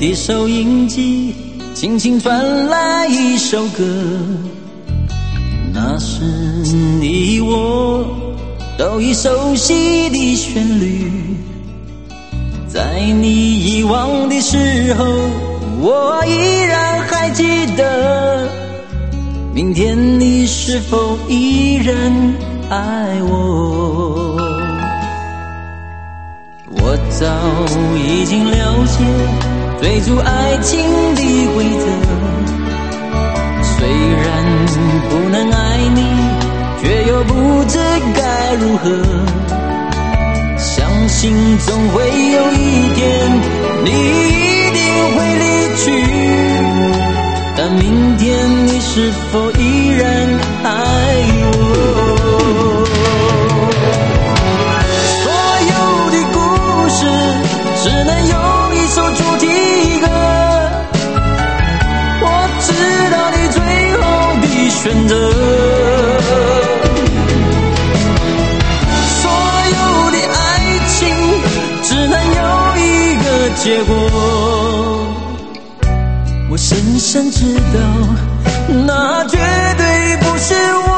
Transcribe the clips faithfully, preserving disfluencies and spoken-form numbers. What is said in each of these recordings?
的收音机轻轻传来一首歌，那是你我都已熟悉的旋律。在你遗忘的时候，我依然还记得，明天你是否依然爱我？我早已经了解追逐爱情的规则，虽然不能爱你，却又不知该如何。相信总会有一天你一定会离去，但明天你是否依然爱我？所有的故事只能有一首主题歌，我知道你最后的选择。所有的爱情只能有一个结果，我深深知道那绝对不是我。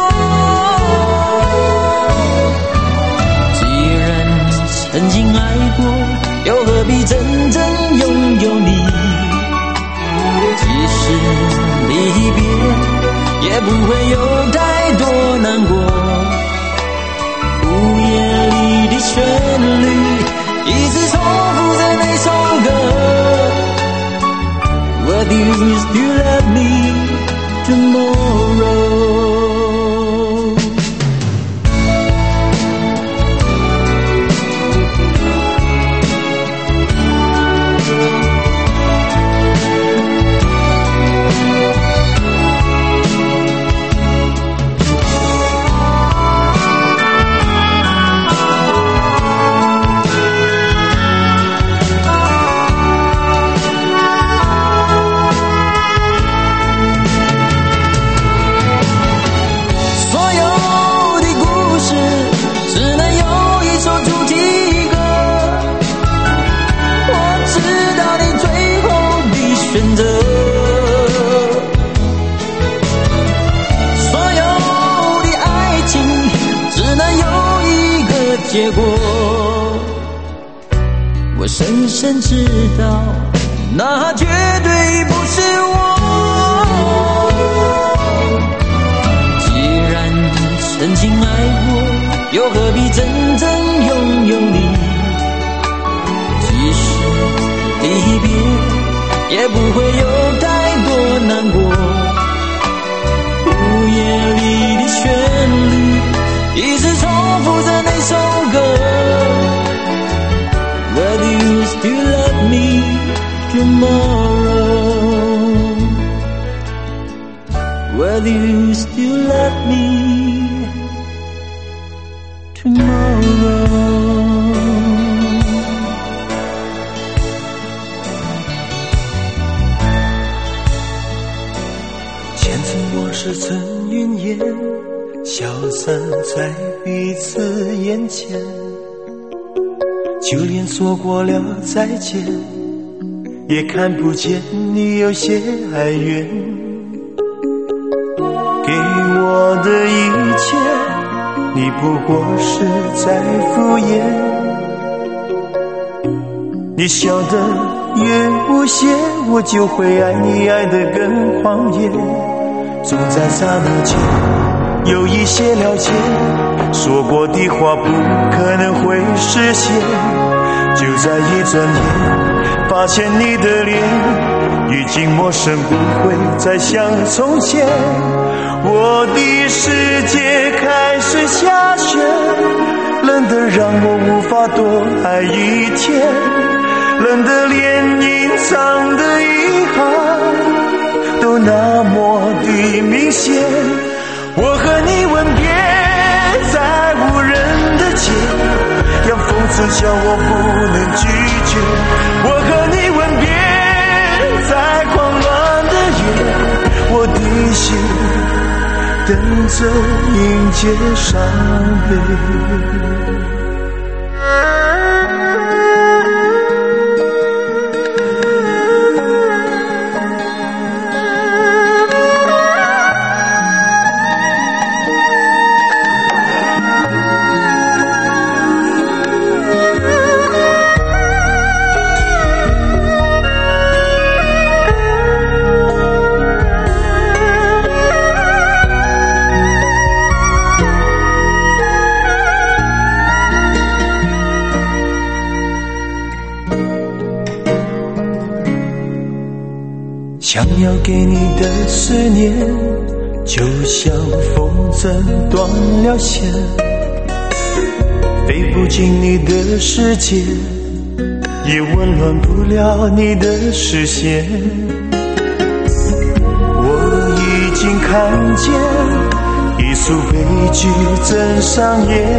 既然曾经爱过，又何必真正拥有你？即使离别，也不会有太多难过。午夜里的旋律一直重复着那首歌， Will you still love me tomorrow? 结果，我深深知道，那绝对不是我。既然曾经爱过，又何必真正拥有你？即使离别，也不会有太多难过。午夜里的旋律一直重复着那首歌， Will you still love me tomorrow? Will you still love me tomorrow? 前尘往事曾云烟，消散在彼此眼前，就连说过了再见，也看不见你有些哀怨。给我的一切，你不过是在敷衍。你笑得越无邪，我就会爱你爱得更狂野。总在刹那间有一些了解，说过的话不可能会实现。就在一转眼，发现你的脸已经陌生，不会再像从前。我的世界开始下雪，冷得让我无法多爱一天，冷得连隐藏的遗憾都那么的明显。我和你吻别在无人的街，让讽刺叫我不能拒绝。我和你吻别在狂乱的夜，我的心等着迎接伤悲。 想要给你的思念，就像风筝断了线，飞不进你的世界，也温暖不了你的视线。我已经看见一出悲剧正上演，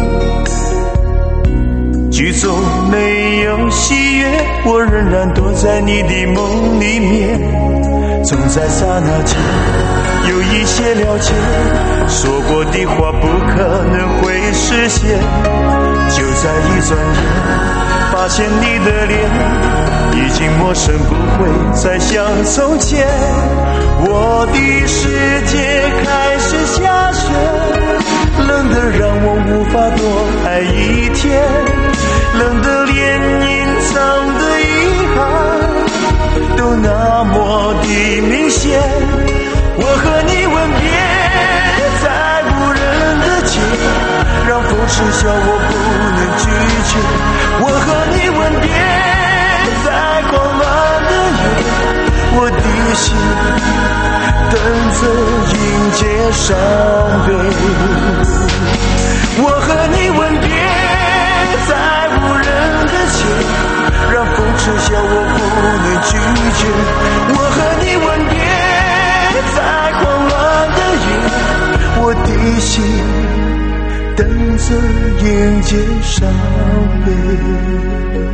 剧中没有喜悦，我仍然躲在你的梦里面。总在刹那间有一些了解，说过的话不可能会实现。就在一转眼，发现你的脸已经陌生，不会再像从前。我的世界开始下雪，冷得让我无法多爱一天，冷得连隐藏的遗憾都那么的明显。我和你吻别在无人的街，让风痴笑我不能拒绝。我和你吻别在狂乱的夜，我的心等着迎接伤悲。我和你吻别在无人的街，让风痴笑我不能拒绝。我和你吻别在狂乱的夜，我的心等着迎接伤悲。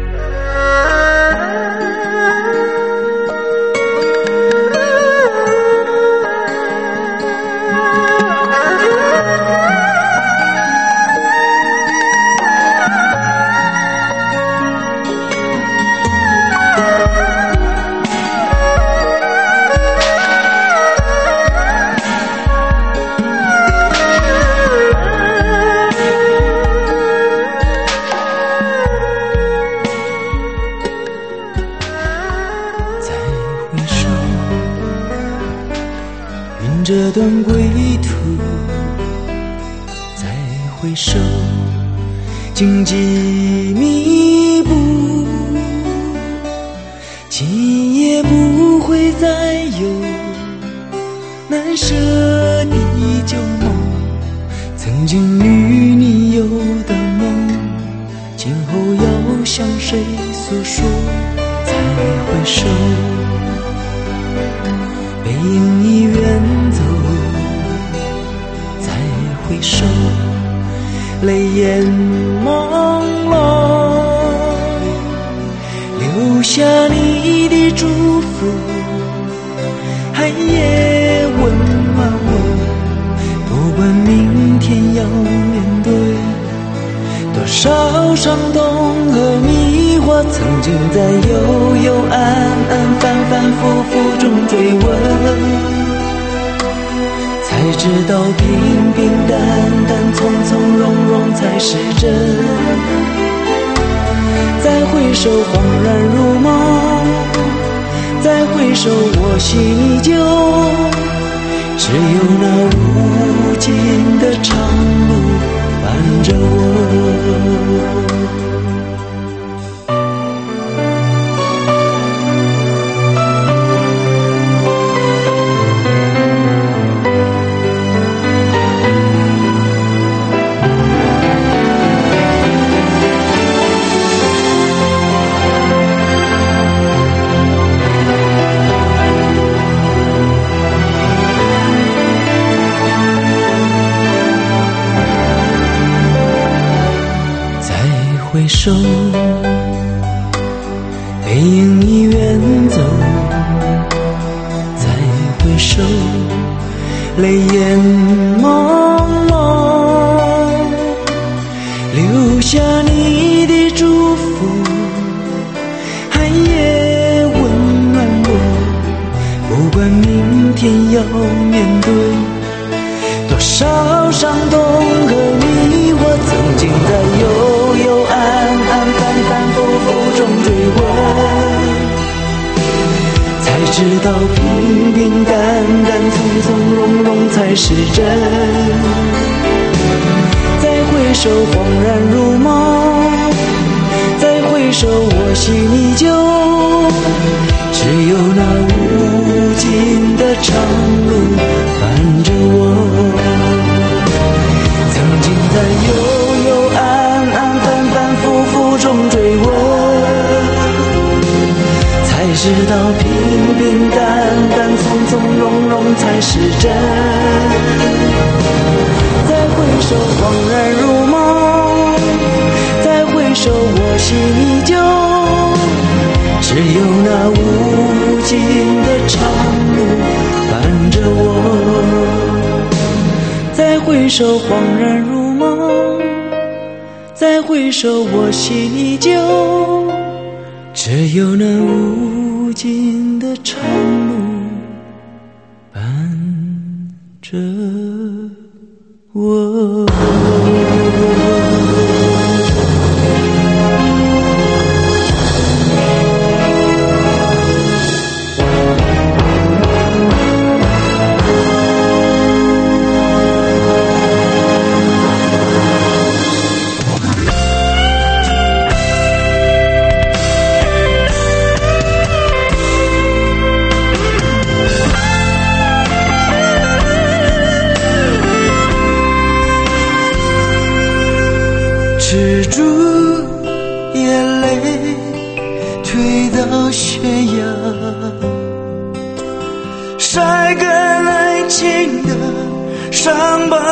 这段归途，再回首，荆棘密布，今夜不会再有难舍的旧梦，曾经与你有的梦，今后要向谁诉说？再回首，背影已远走，再回首，泪眼朦胧，留下你的祝福，寒夜温暖我。不管明天要面对多少伤痛和迷惑，曾经在幽幽暗暗反反复复中追问，才知道平平淡淡从从容容才是真。再回首恍然如梦，再回首我心依旧，只有那无尽的长路伴着我。回首，背影已远走，再回首，泪眼朦胧，留下你的祝福，寒夜温暖我。不管明天要面对多少伤痛和迷惑，曾经在幽幽暗暗反反复复中追问，才知道平平淡淡从从容容才是真。再回首恍然如梦，再回首我心依旧，只有那无尽的长路伴着我，曾经在幽幽暗暗反反复复中追问，才知道平平淡淡从从容容才是真。再回首恍然如梦，再回首我心依旧，只有那无尽的长路伴着我。再回首恍然如梦，再回首我心依旧，只有那无尽的长路伴着我。止住眼泪推到悬崖，晒干爱情的伤疤，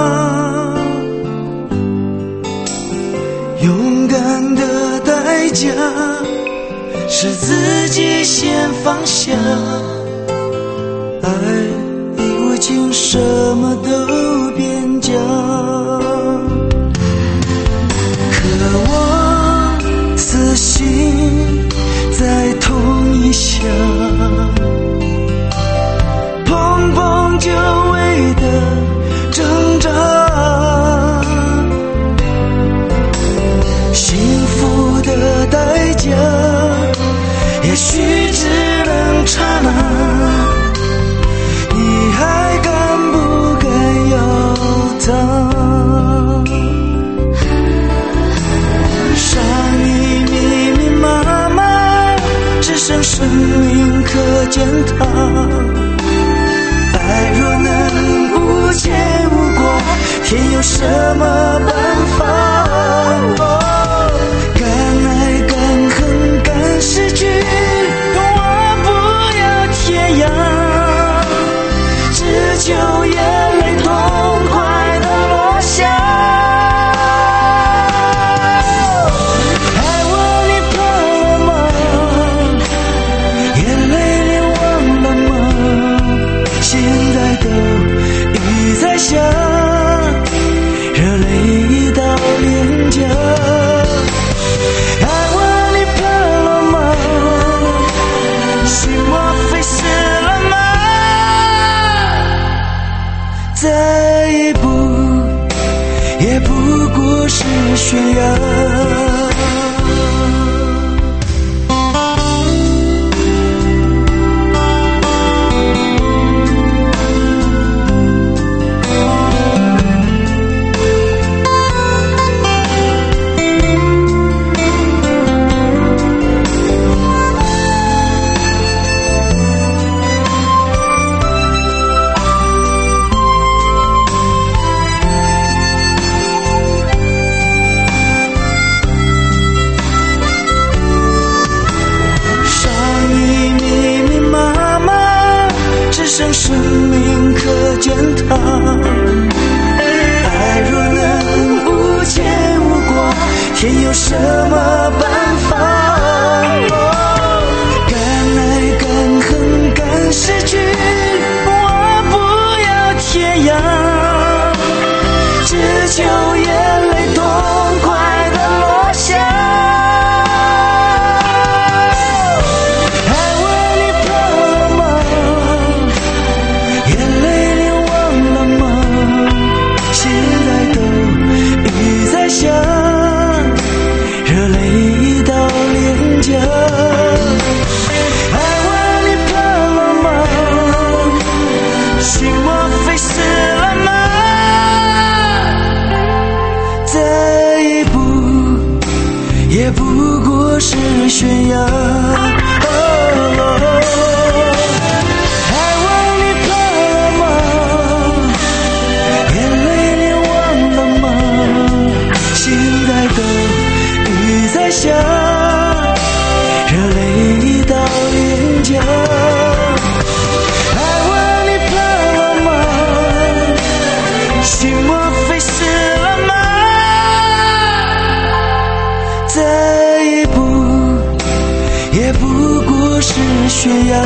勇敢的代价是自己先放下，爱已无情什么都变假，渴望死心再痛一下，碰碰久违的挣扎，幸福的代价也许只能刹那，你还敢不敢要它？伤已密密麻麻，只剩生命可践踏，爱若能无结无果，天有什么办法？哦，敢爱敢恨敢失去，我不要天涯，只求眼泪痛快地落下。爱我你怕了吗？眼泪脸忘了吗？现在都雨在下，热泪已到脸颊。爱我你怕了吗？心莫非死了吗？再一步也不过是悬崖。剩生命可践踏，爱若能无结无果，天有什么办法？哦，敢爱敢恨敢失去，我不要天涯，只求眼泪痛快地落下。热不过是悬崖。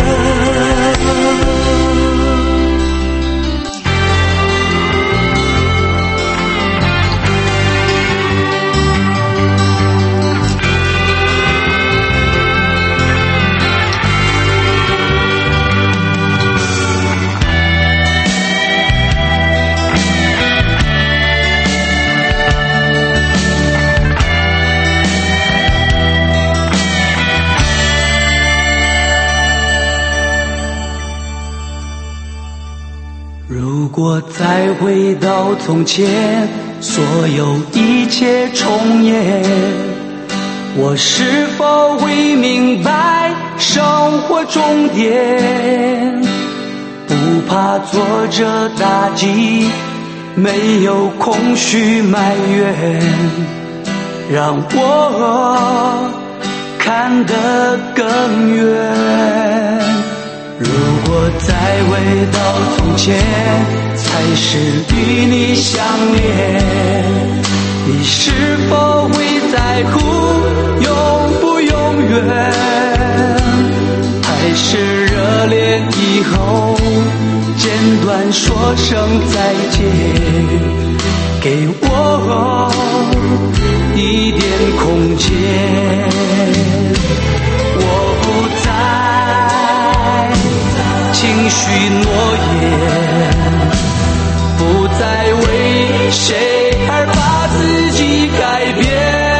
如果再回到从前，所有一切重演，我是否会明白生活终点？不怕挫折打击，没有空虚埋怨，让我看得更远。如果再回到从前，才是与你相恋，你是否会在乎永不永远？还是热恋以后简短说声再见，给我一点空间。我不再轻许诺言，不再为谁而把自己改变，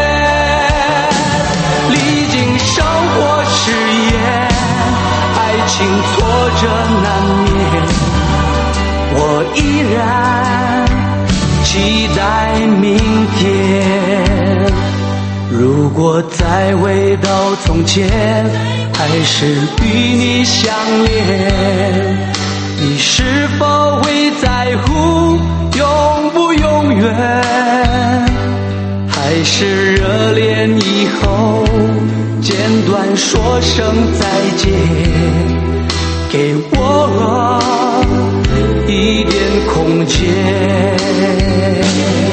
历经生活试验，爱情挫折难免，我依然期待明天。如果再回到从前，还是与你相恋，你是否会在乎永不永远？还是热恋以后简短说声再见，给我一点空间。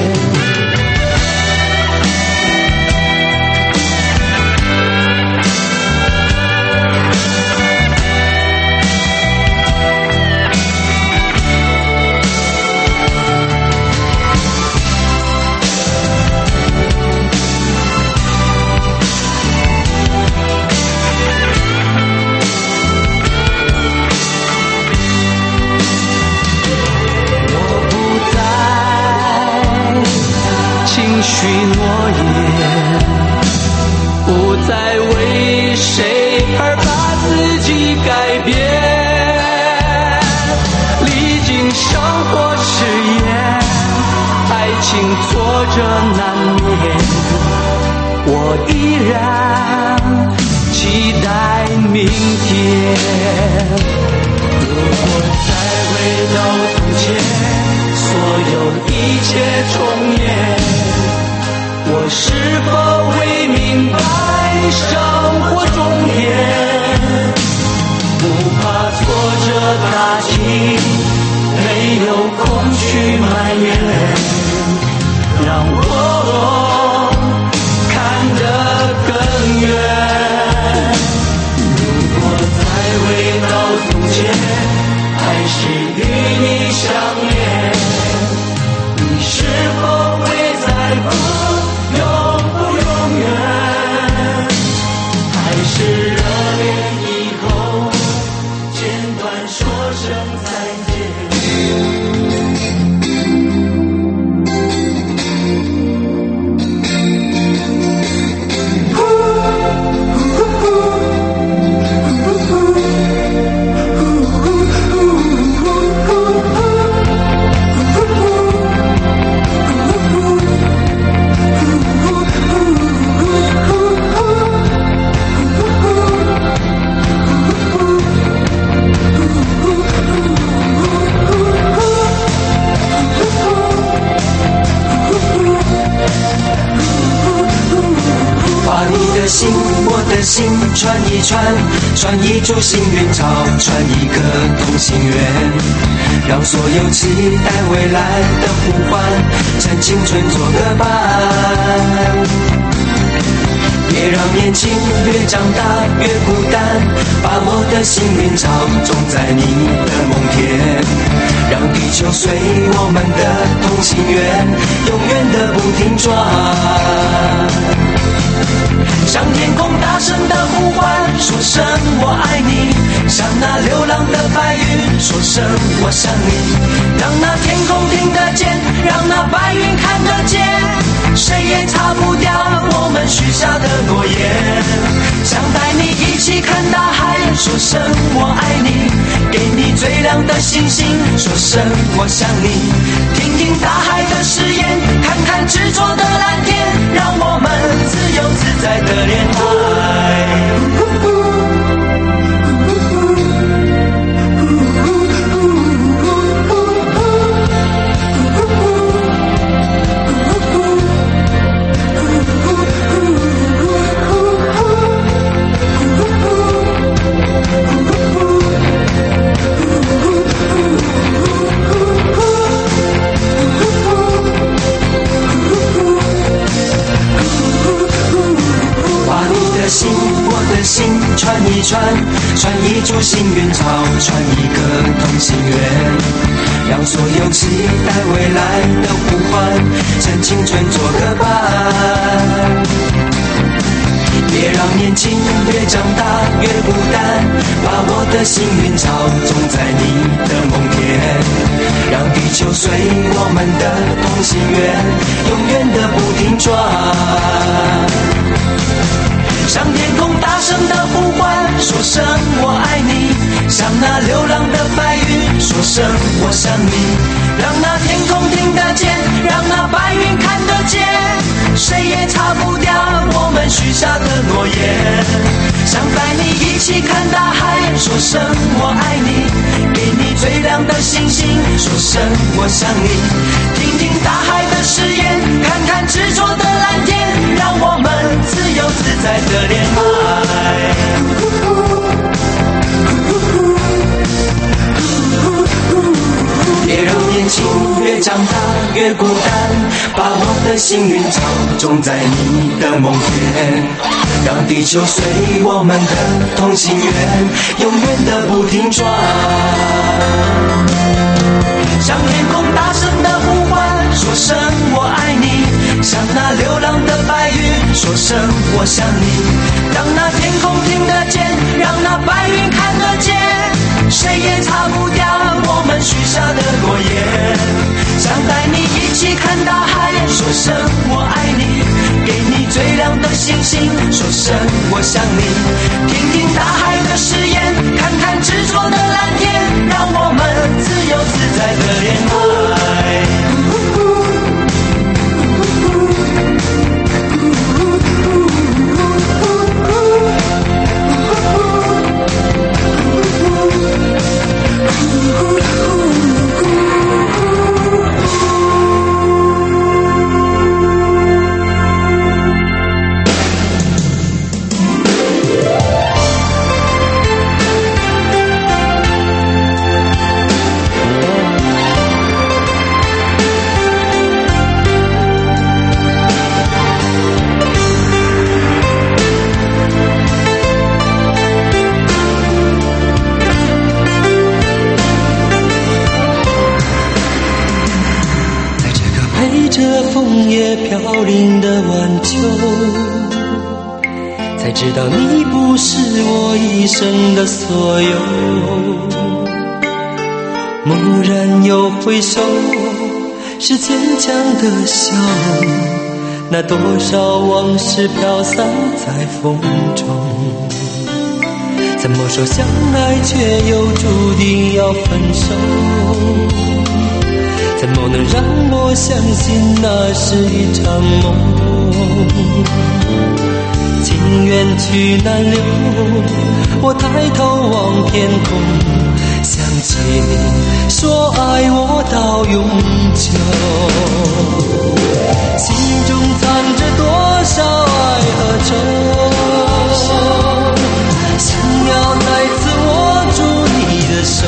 许诺言，不再为谁而把自己改变，历经生活试验，爱情挫折难免，我依然期待明天。如果再回到从前，所有一切重演，我是否会明白生活终点？不怕挫折打击，没有空虚埋怨，让我看得更远。如果再回到从前，还是与你相恋，你是否会在乎永不永远？还是热恋以后简短说声再见？ 心，我的心串一串，串一株幸运草，串一颗同心圆，让所有期待未来的呼唤，趁青春做个伴。 别让年轻越长大越孤单，把我的幸运草种在你的梦田，让地球随我们的同心圆永远的不停转，向天空大声的呼唤，说声我爱你，向那流浪的白云说声我想你，让那天空听得见，让那白云看得见，谁也擦不掉我们许下的诺言，想带你一起看大海，说声我爱你，给你最亮的星星，说声我想你，听听大海的誓言，看看执着的蓝天，让我们自由自在的恋爱。心，我的心串一串，串一株幸运草，串一个同心圆，让所有期待未来的呼唤，趁青春做个伴。别让年轻越长大越孤单，把我的幸运草种在你的梦田，让地球随我们的同心圆永远的不停转，向天空大声的呼唤，说声我爱你，向那流浪的白云说声我想你，让那天空听得见，让那白云看得见，谁也擦不掉我们许下的诺言，想带你一起看大海，说声我爱你，给你最亮的星星，说声我想你，听听大海的誓言，看看执着的蓝天，让我们自由自在的恋爱。别让年轻越长大越孤单，把我的幸运草种在你的梦田，让地球随我们的同心圆永远的不停转，向天空大声的呼唤，说声我爱你，向那流浪的白云说声我想你，让那天空听得见，让那白云看得见，谁也擦不掉我们许下的诺言，想带你一起看大海，说声我爱你，给你最亮的星星，说声我想你，听听大海的誓言，看看执着的蓝天，让我们自由自在的恋爱。 枫叶飘零的晚秋，才知道你不是我一生的所有。蓦然又回首，是坚强的笑容，那多少往事飘散在风中，怎么说相爱却又注定要分手，怎么能让我相信那是一场梦？情缘去难留，我抬头望天空，想起你说爱我到永久，心中藏着多少爱和愁，想要再次握住你的手，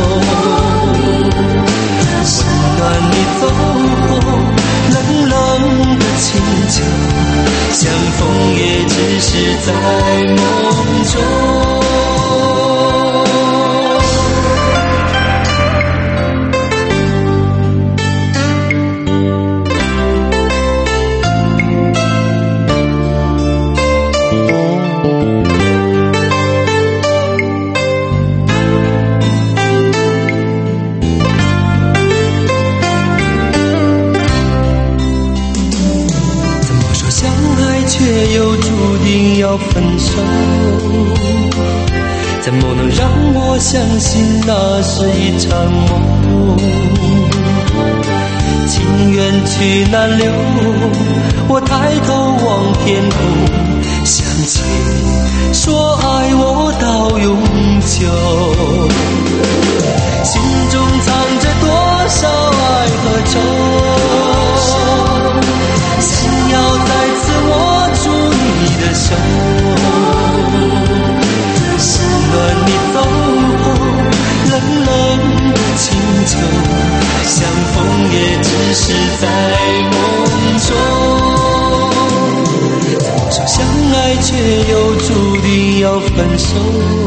温暖你走后冷冷的清秋，像枫叶之是在梦中。却又注定要分手，怎么能让我相信那是一场梦？情缘去难留，我抬头望天空，想起说爱我到永久，心中藏着多少爱和愁，想要再次握住你的手，温暖你走后冷冷的清秋，相逢也只是在梦中。怎么说相爱却又注定要分手？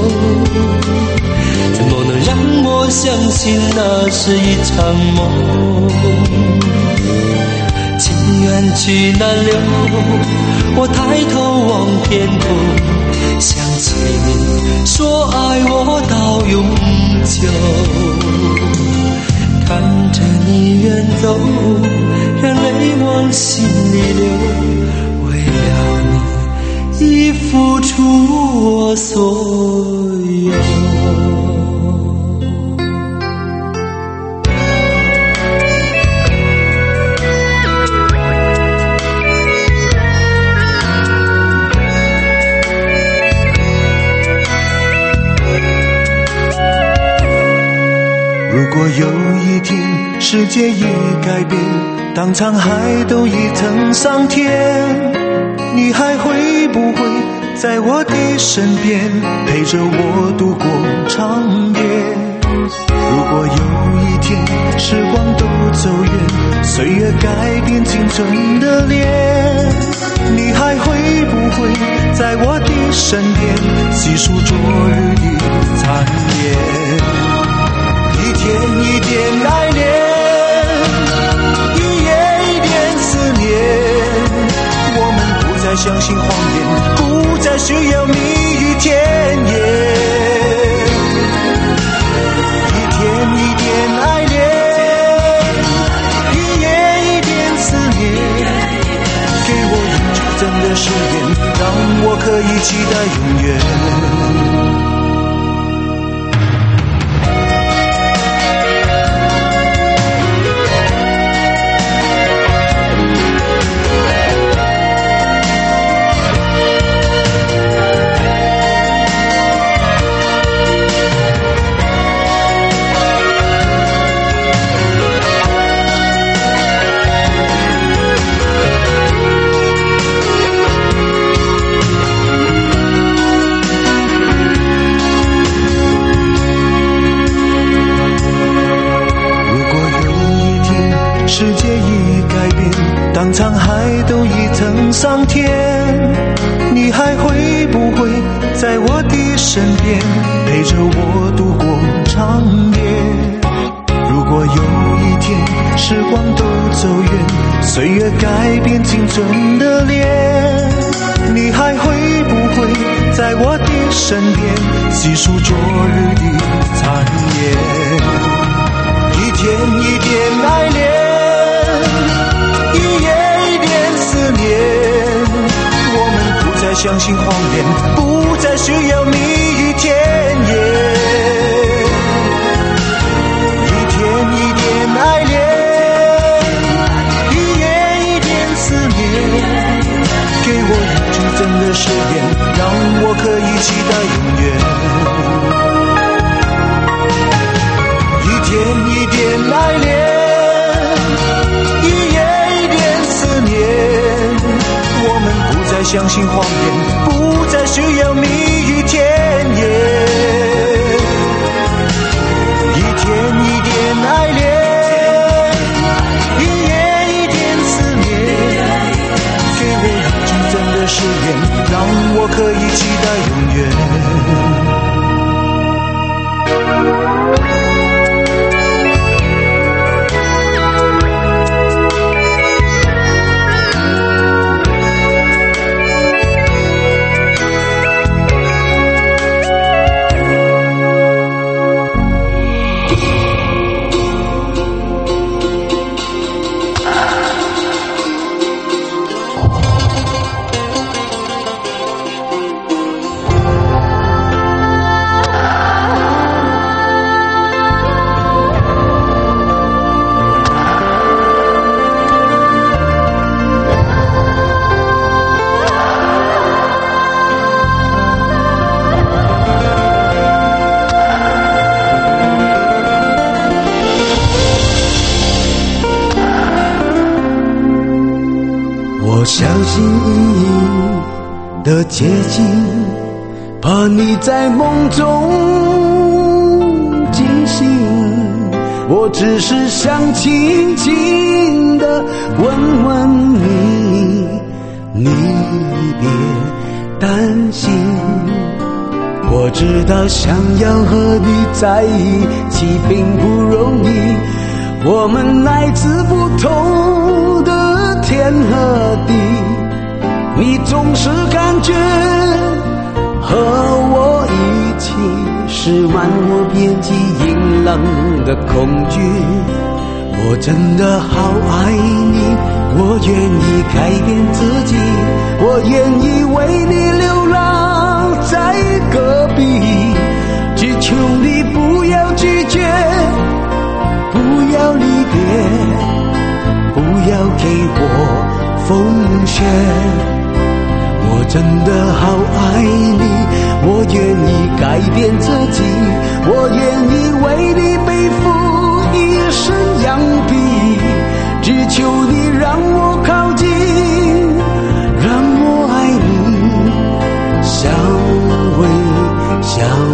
怎么能让我相信那是一场梦？情缘去难留，我抬头望天空，想起你说爱我到永久，看着你远走，让泪往心里流，为了你已付出我所有。 如果有一天世界已改变，当沧海都已腾上天，你还会不会在我的身边陪着我度过长夜？如果有一天时光都走远，岁月改变青春的脸，你还会不会在我的身边细数昨日的残烟？一天一点爱恋，一夜一点思念，我们不再相信谎言，不再需要蜜语甜言。一天一点爱恋，一夜一点思念，给我一句真的誓言，让我可以期待永远。世界已改变，当沧海都已腾上天，你还会不会在我的身边陪着我度过长夜？如果有一天时光都走远，岁月改变青春的脸，你还会不会在我的身边细数昨日的残烟？一天一点爱恋，一夜一点思念，我们不再相信谎言，不再需要蜜语甜言。一天一点爱恋，一夜一点思念，给我一句真的誓言，让我可以期待永远。一天一点爱恋，相信谎言，不再需要蜜语甜言。一天一点爱恋，一夜一点思念，给我一句真的誓言，让我接近，怕你在梦中惊醒。我只是想轻轻地问问你，你别担心。我知道想要和你在一起并不容易，我们来自不同的天和地，你总是感觉和我一起是漫无边际阴冷的恐惧。我真的好爱你，我愿意改变自己，我愿意为你流浪在戈壁，只求你不要拒绝，不要离别，不要给我风雪。我真的好爱你，我愿意改变自己，我愿意为你背负一身羊皮，只求你让我靠近，让我爱你，相偎相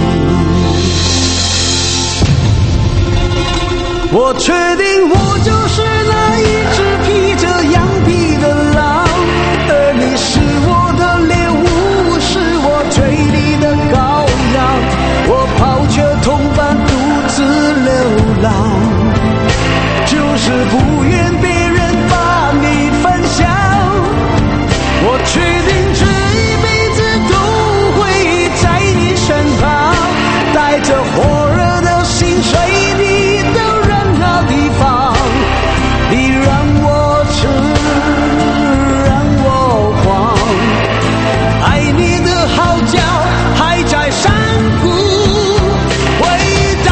依。我确定我就是那一只披着羊皮的狼，而你是我的猎物，是我嘴里的羔羊。我抛却同伴独自流浪，就是不愿别人把你分享。我确定这一辈子都会在你身旁，带着火热的心随你的任何地方。你让我痴，让我狂，爱你的号角还在山谷回荡。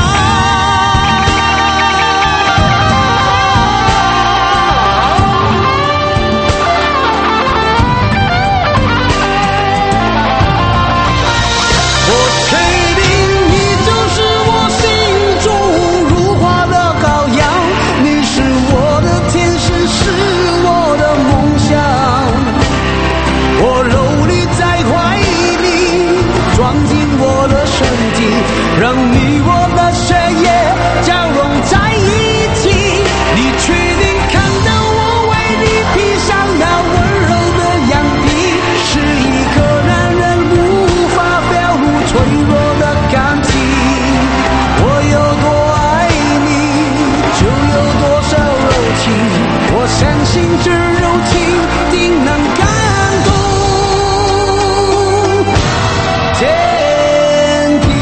我确定你就是我心中如花的羔羊，你是我的天使，是我的梦想。我搂你在怀里，装进我的身体，让你我的血液交融在一起。你确定看到我为你披上那温柔的羊皮，是一个男人无法表露脆弱的感情。我有多爱你，就有多少柔情，我相信这柔情定能感动天地。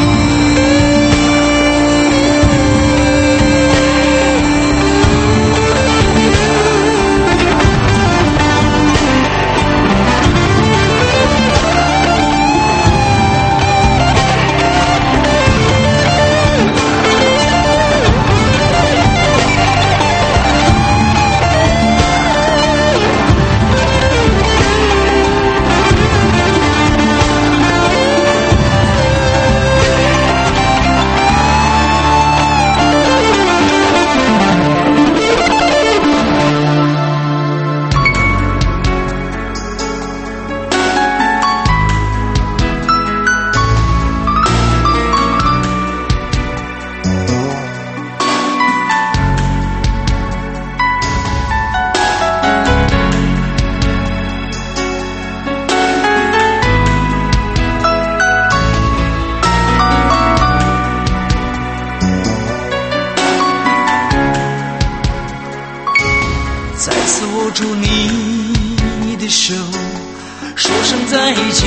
再次握住你的手，说声再见。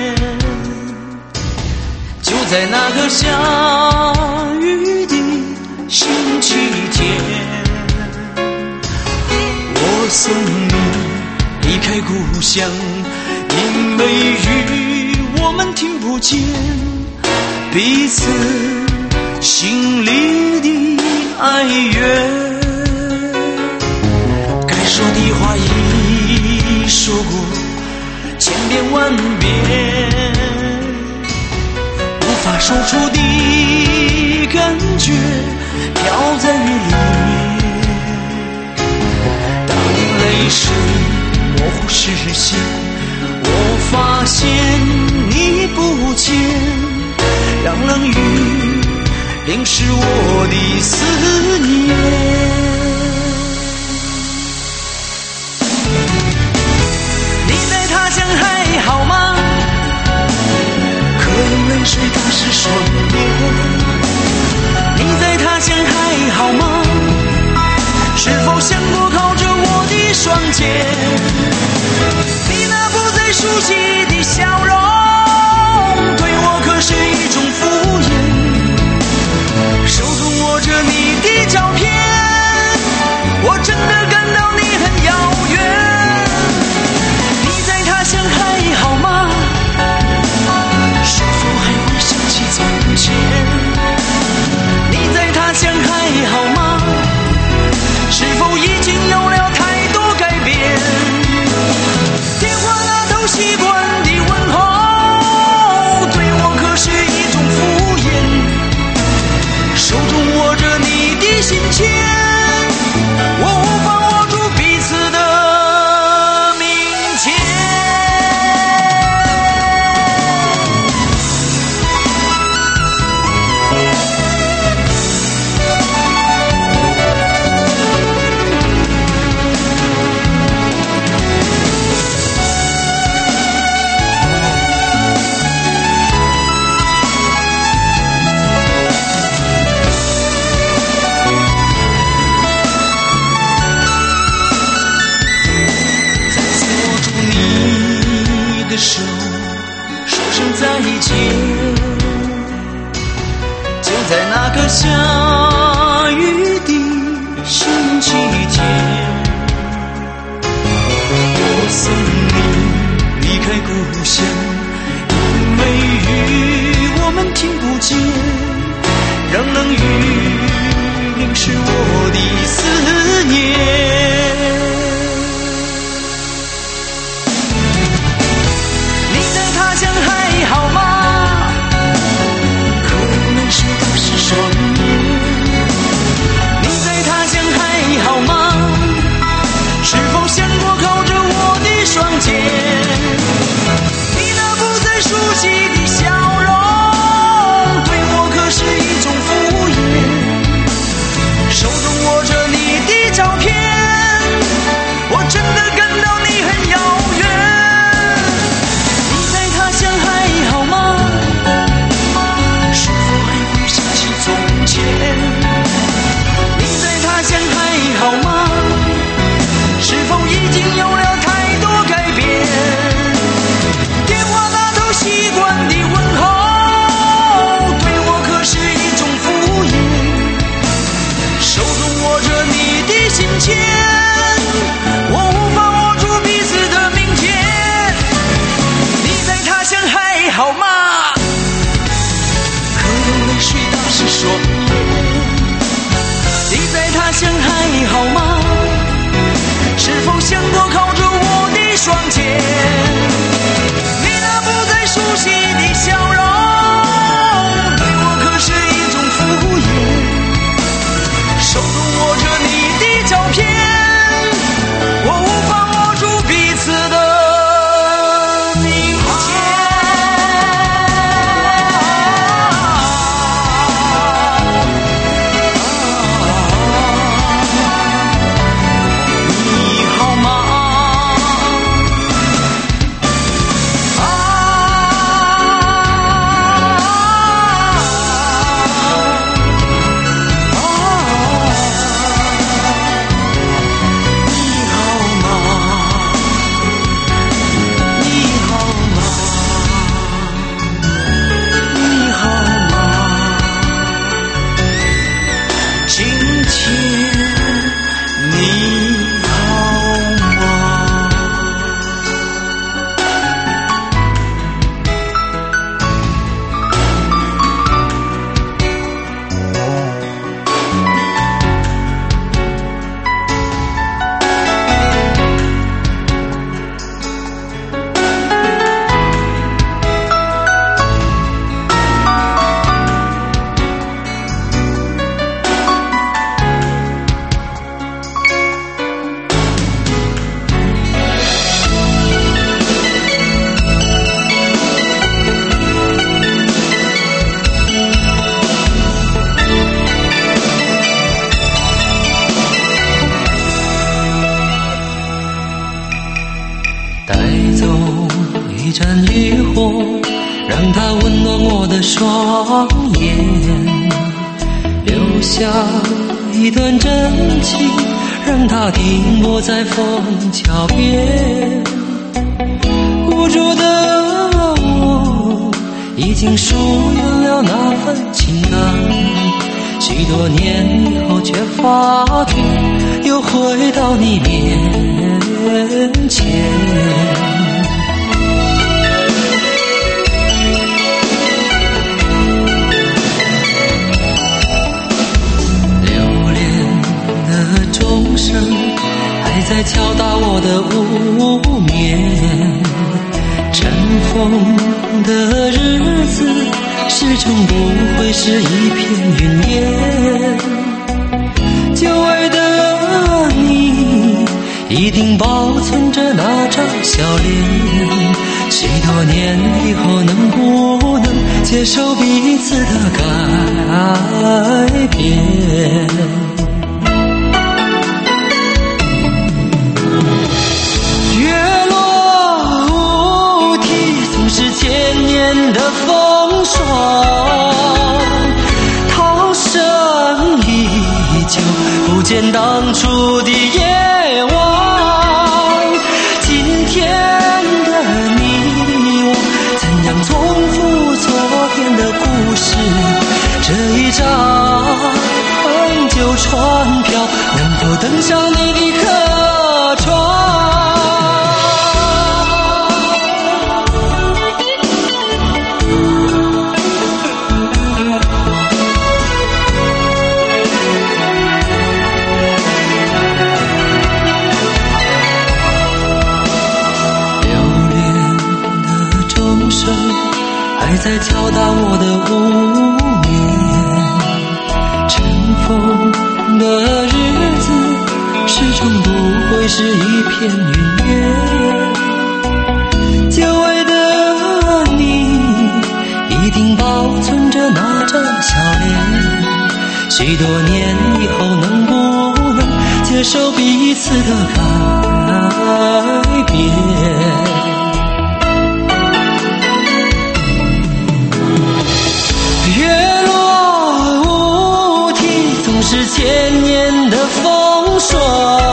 就在那个下雨的星期天，我送你离开故乡，因为雨我们听不见彼此心里的哀怨。说的话已说过千遍万遍，无法说出的感觉飘在雨里面。当泪水模糊视线， 我发现你不见，让冷雨淋湿我的思念。你在他乡还好吗？可用泪水打湿双眼。你在他乡还好吗？是否想过靠着我的双肩？你那不再熟悉的笑容，对我可是一种敷衍。手中握着你的照片，我真的感到你很遥远。你在他乡还好吗？是否还会想起从前？你在他乡还好吗？是否已经有了太多改变？电话那头习惯的问候，对我可是一种敷衍。手中握着你的信签，我无法握住彼此的明天。手，说声再见。就在那个下雨的星期天，我送你离开故乡，因为雨我们听不见，让冷雨淋湿我的思念。他乡还好吗？可能是都是双眼。你在他乡还好吗？是否想过靠着我的双肩？你那不再熟悉的笑容， 让它温暖我的双眼，留下一段真情，让它停泊在枫桥边。无助的我已经疏远了那份情感，许多年以后却发觉又回到你面前。流连的钟声还在敲打我的无眠，尘封的日子始终不会是一片云烟。久违的你一定保存着那张笑脸，许多年以后能不能接受彼此的改变？月落无题，总是千年的风霜，涛声依旧，不见当初的夜望。今天的你我，怎样重复昨天的故事？这一张旧船票，能否登上你的客船？还在敲打我的无眠，尘封的日子始终不会是一片云烟。久违的你一定保存着那张笑脸，许多年以后能不能接受彼此的改变？月落无题，总是千年的风霜，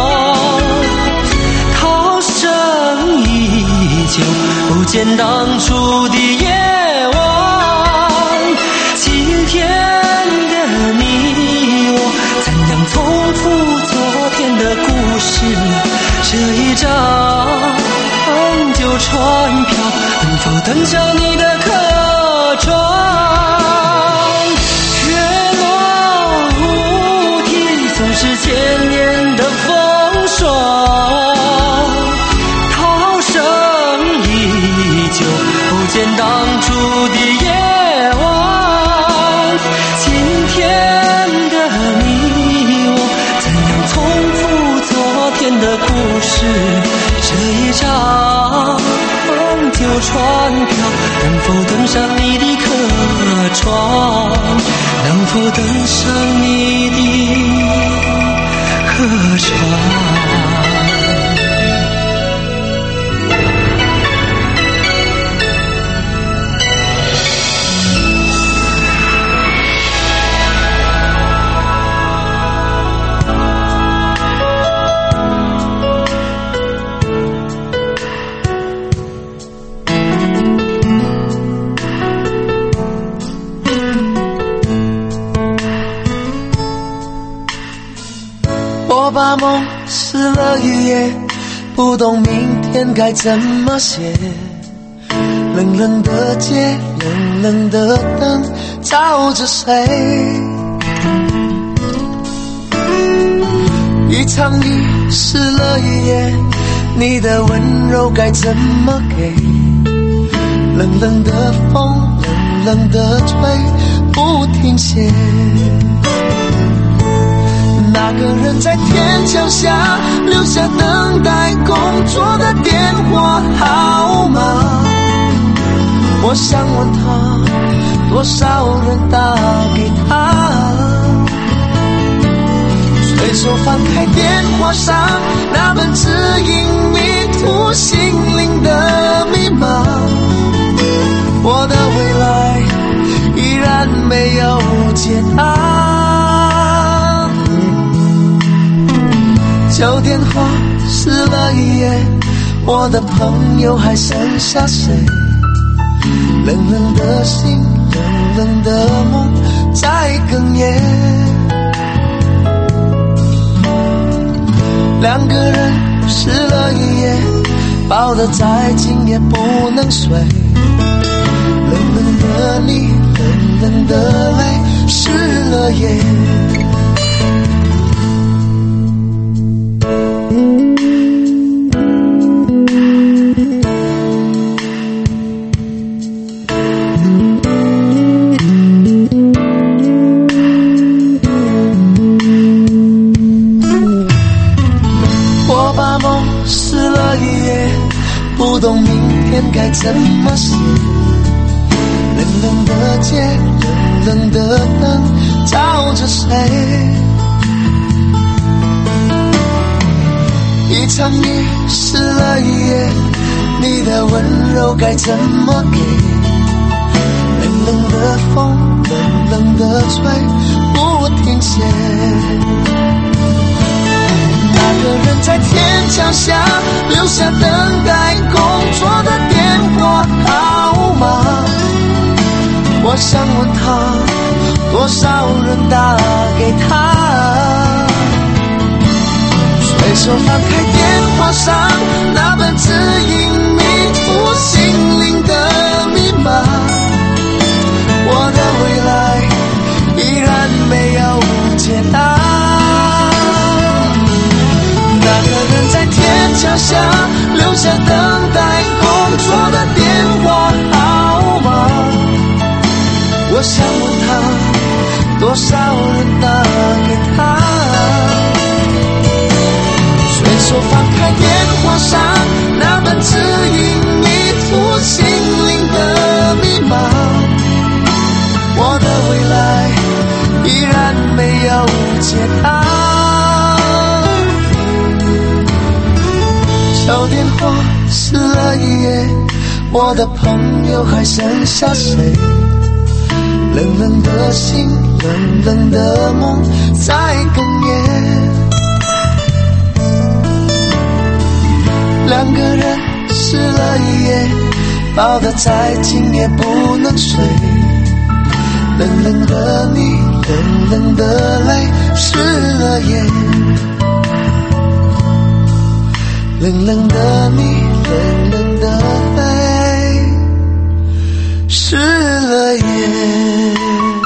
涛声依旧，不见当初的夜望。今天的你我，怎样重复昨天的故事？这一张旧船票，能否登上你的客船？是千年的风霜，涛声依旧，不见当初的夜望。今天的你我，怎样重复昨天的故事？这一张旧船票，能否登上你的客船？能否登上你的客船？ 我把梦撕了一页，不懂明天该怎么写。冷冷的街，冷冷的灯，照着谁？一场雨湿了一夜，你的温柔该怎么给？冷冷的风，冷冷的吹，不停歇。那个人在天桥下留下等待工作的电话号码，我想问他，多少人打给他？随手翻开电话上那本指引迷途心灵的密码，我的未来没有解答。旧电话湿了一夜，我的朋友还剩下谁？冷冷的心，冷冷的梦在哽咽。两个人湿了一夜，抱得再紧也不能睡。冷冷的你，冷冷的泪，湿了夜。我把梦湿了一夜，不懂明天该怎么写。冷冷的街，冷冷的灯，照着谁？一场雨湿了一夜，你的温柔该怎么给？冷冷的风，冷冷的吹，不停歇。那个人在天桥下留下等待工作的电话号码，我想问他，多少人打给他？随手翻开电话上那本指引迷途心灵的密码，我的未来依然没有解答。那个人在天桥下留下等待工作的电话号码，我想问他，多少人打给他？随手翻开电话上那本指引迷途心灵的密码，我的未来依然没有解答。旧电话湿了一夜，我的朋友还剩下谁？冷冷的心，冷冷的梦在哽咽。两个人湿了一夜，抱得再紧也不能睡。冷冷的你，冷冷的泪，湿了夜。冷冷的你，冷冷的泪，湿了夜。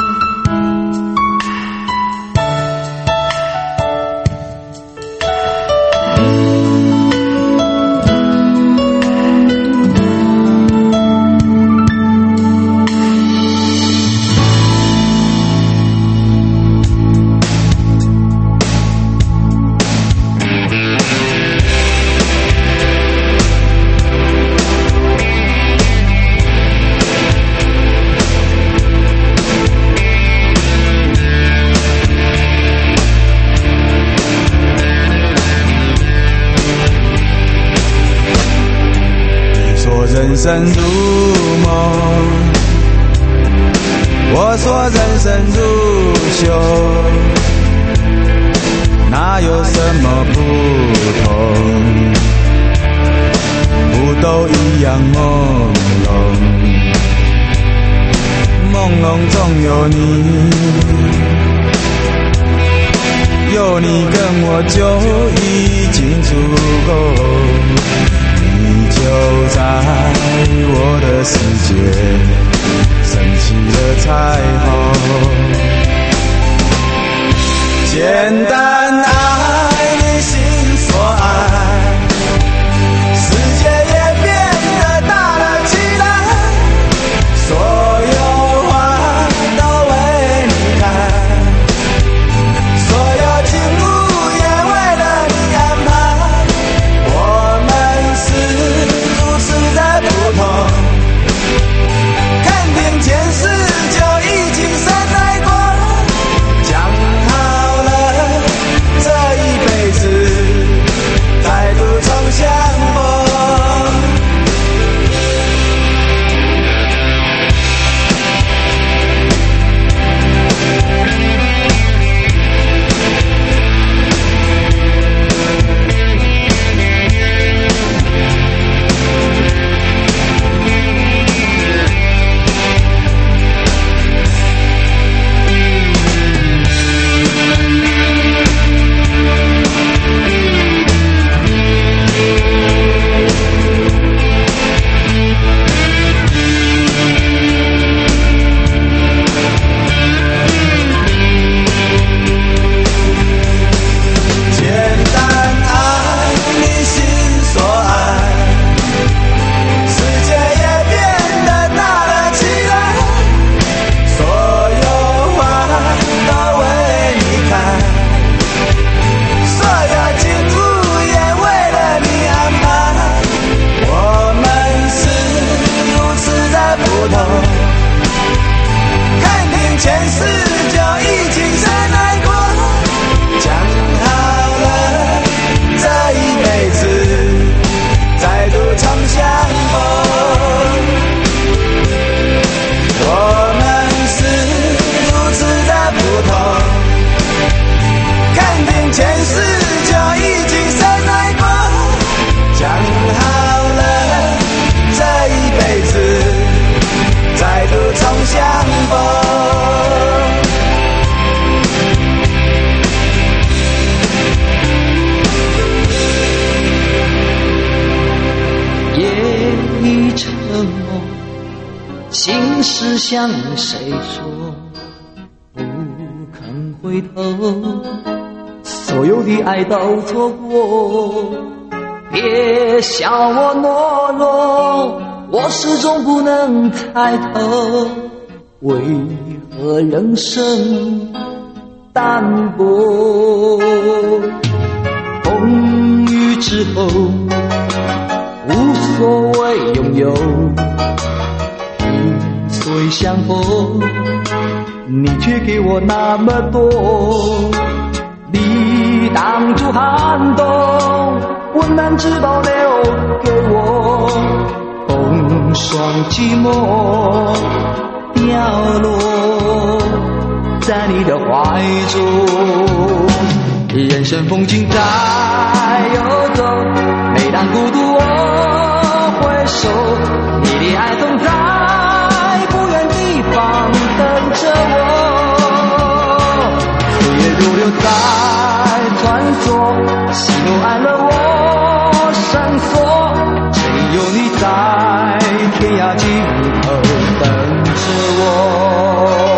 人生如梦，我说人生如秀，哪有什么不同？不都一样朦胧，朦胧中有你，有你跟我就已经足够。就在我的世界升起了彩虹，简单爱你心所爱，世界也变得大了起来，所有花都为你开，所有景物也为了你安排，我们是不同，看遍前世就已经深爱过，讲好了是向谁说不肯回头？所有的爱都错过，别笑我懦弱，我始终不能抬头。为何人生淡薄？风雨之后无所谓拥有，萍水相逢，你却给我那么多。你挡住寒冬，温暖只保留给我，风霜寂寞掉落在你的怀中。人生风景在游走，每当孤独我回首，你的爱总在不远地方等着我。岁月如流在穿梭，喜怒哀乐我深锁，只有你在天涯尽头等着我。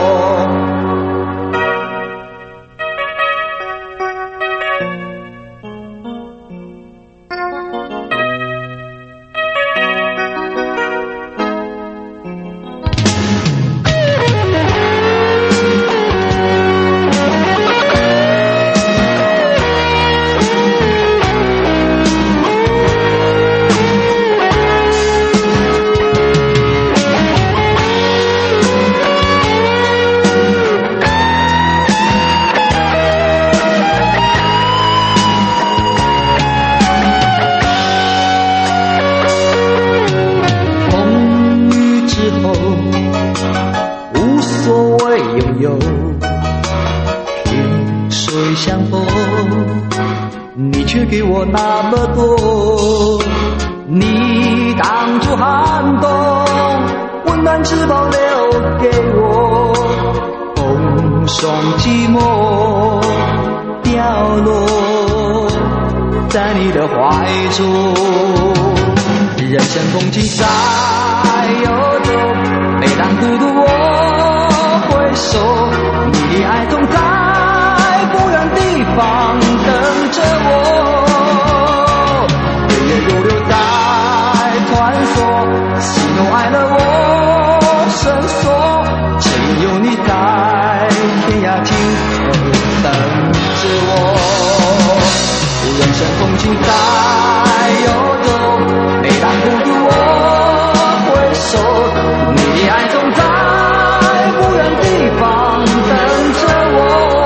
你却给我那么多，你挡住寒冬，温暖只保留给我，风霜寂寞掉落在你的怀中。人生风景在游走，每当孤独我回首，你的爱总在不远地方等着我。岁月如流在穿梭，喜怒哀乐我深锁，只有你在天涯尽头等着我。人生风景在游走，每当孤独我回首，你的爱总在不远地方等着我。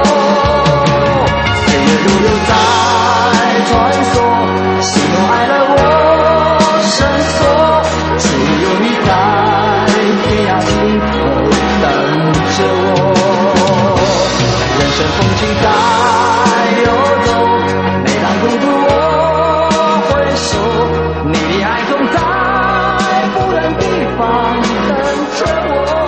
如流在穿梭，喜怒哀乐我深锁，只有你在天涯尽头等着我。人生风景在游走，每当孤独我回首，你的爱总在不远地方等着我。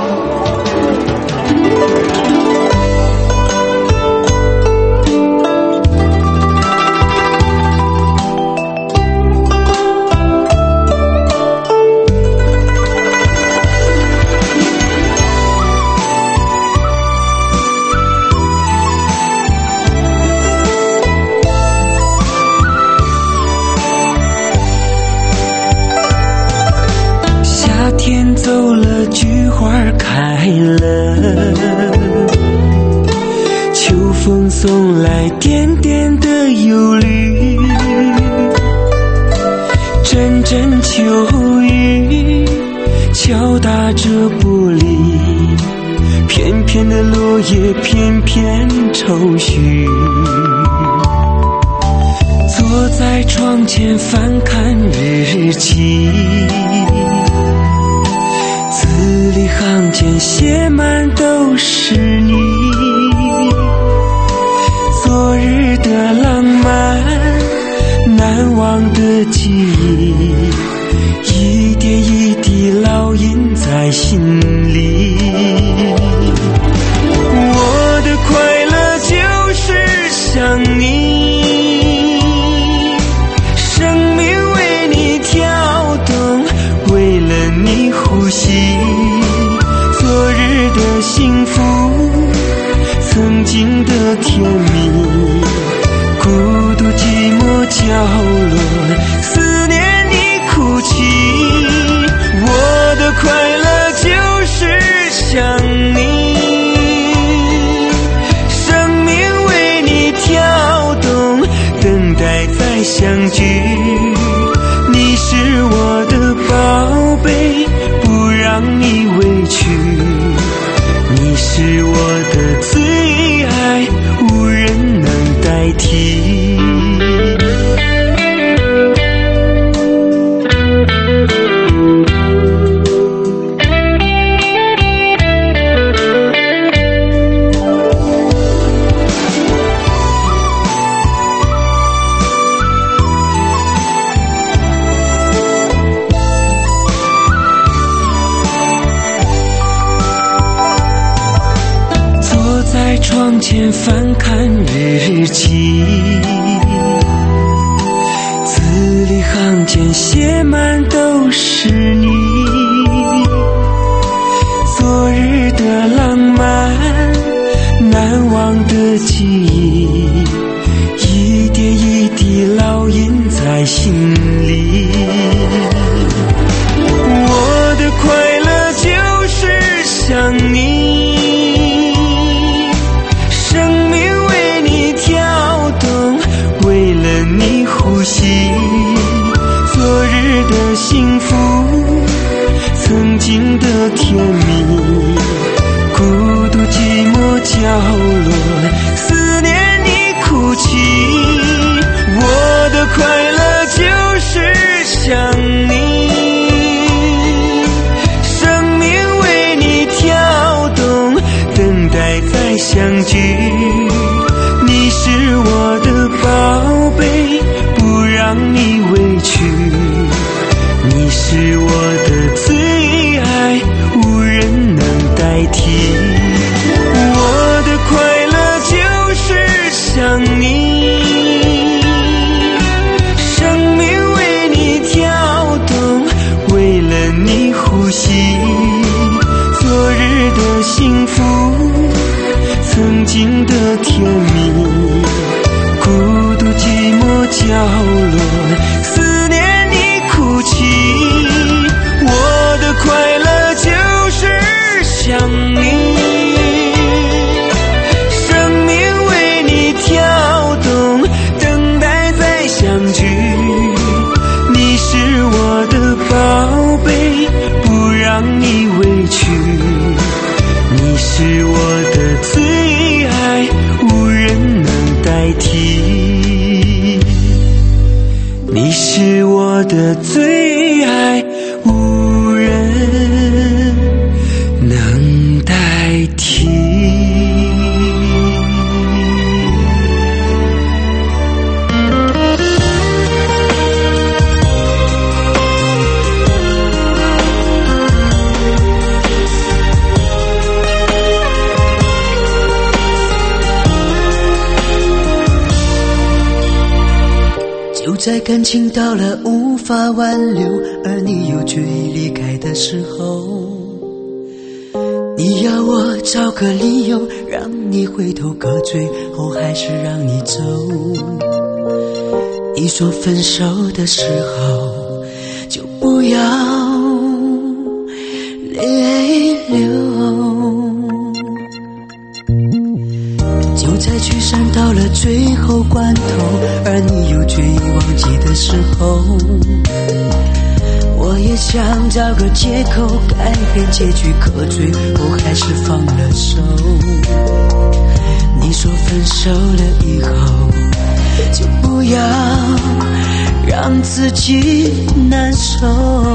天走了，菊花开了，秋风送来点点的忧虑，阵阵秋雨敲打着玻璃，片片的落叶片片愁绪，坐在窗前翻看日记，字里行间写满都是你，昨日的浪漫，难忘的记忆，一点一滴烙印在心里。我的快乐就是想你，生命为你跳动，为了你呼吸， 的甜蜜，孤独寂寞角落，思念你哭泣。我的快乐就是想你，生命为你跳动，等待再相聚。你是我的宝贝，不让你委屈。你是我的最爱，无人能代替。窗前翻看日记，字里行间写满都是你。昨日的浪漫，难忘的记忆，一点一滴烙印在心里。我的快乐就是想你，你呼吸，昨日的幸福，曾经的甜蜜，孤独寂寞角落，思念你哭泣。我的快乐就是想你，生命为你跳动，等待再相聚。你是我的宝贝，不让你委屈。你是我的最爱，无人能代替。我的快乐就是想你，生命为你跳动，为了你呼吸。昨日的幸福，曾经的甜蜜，孤独寂寞角落，思念你哭泣。我的快乐就是想你，生命为你跳动，等待再相聚。你是我的宝贝，不让你委屈。你是我的最爱，无人能代替。你是我的最爱，无人能代替。 就在感情到了无法挽留，而你又决意离开的时候，你要我找个理由让你回头，可最后还是让你走。你说分手的时候就不要泪流，就在聚散到了最后关头，而你又决意忘记的时候，我也想找个借口改变结局，可最后还是放了手。你说分手了以后就不要让自己难受，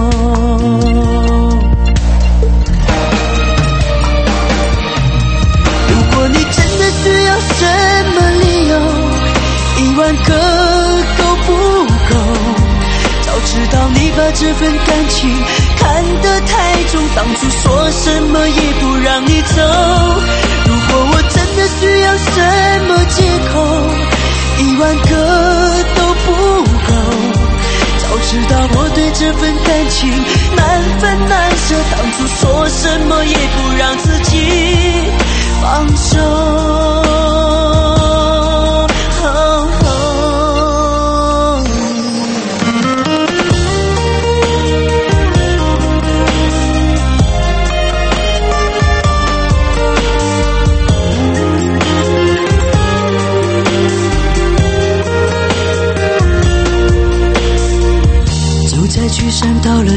如果你真的需要什么理由，一万个都不够。早知道你把这份感情看得太重，当初说什么也不让你走。如果我真的需要什么借口，一万个都不够。早知道我对这份感情难分难舍，当初说什么也不让自己放手。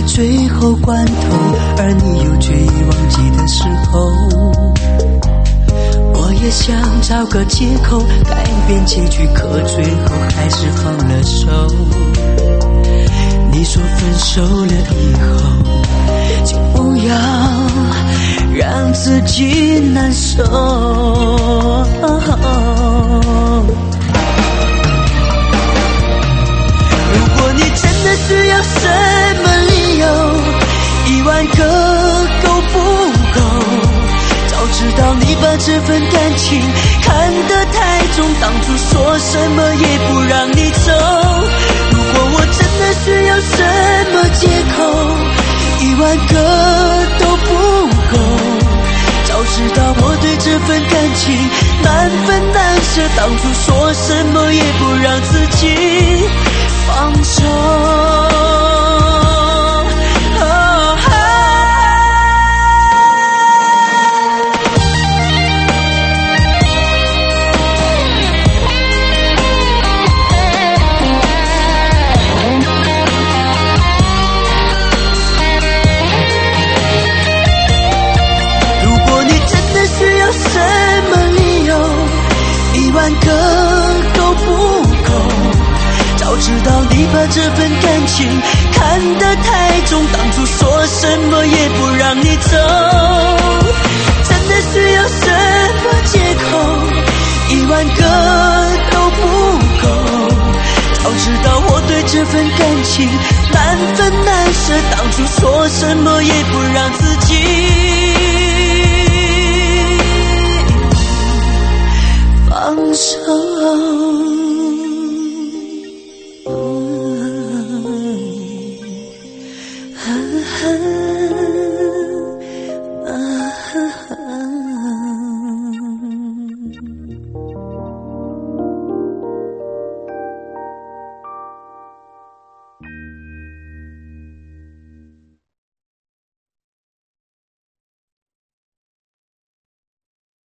最后关头，而你又决意忘记的时候，我也想找个借口改变结局，可最后还是放了手。你说分手了以后就不要让自己难受，如果你真的需要什么理由，一万个够不够？早知道你把这份感情看得太重，当初说什么也不让你走。如果我真的需要什么借口，一万个都不够。早知道我对这份感情难分难舍，当初说什么也不让自己放手。万个都不够，早知道你把这份感情看得太重，当初说什么也不让你走。真的需要什么借口，一万个都不够。早知道我对这份感情难分难舍，当初说什么也不让自己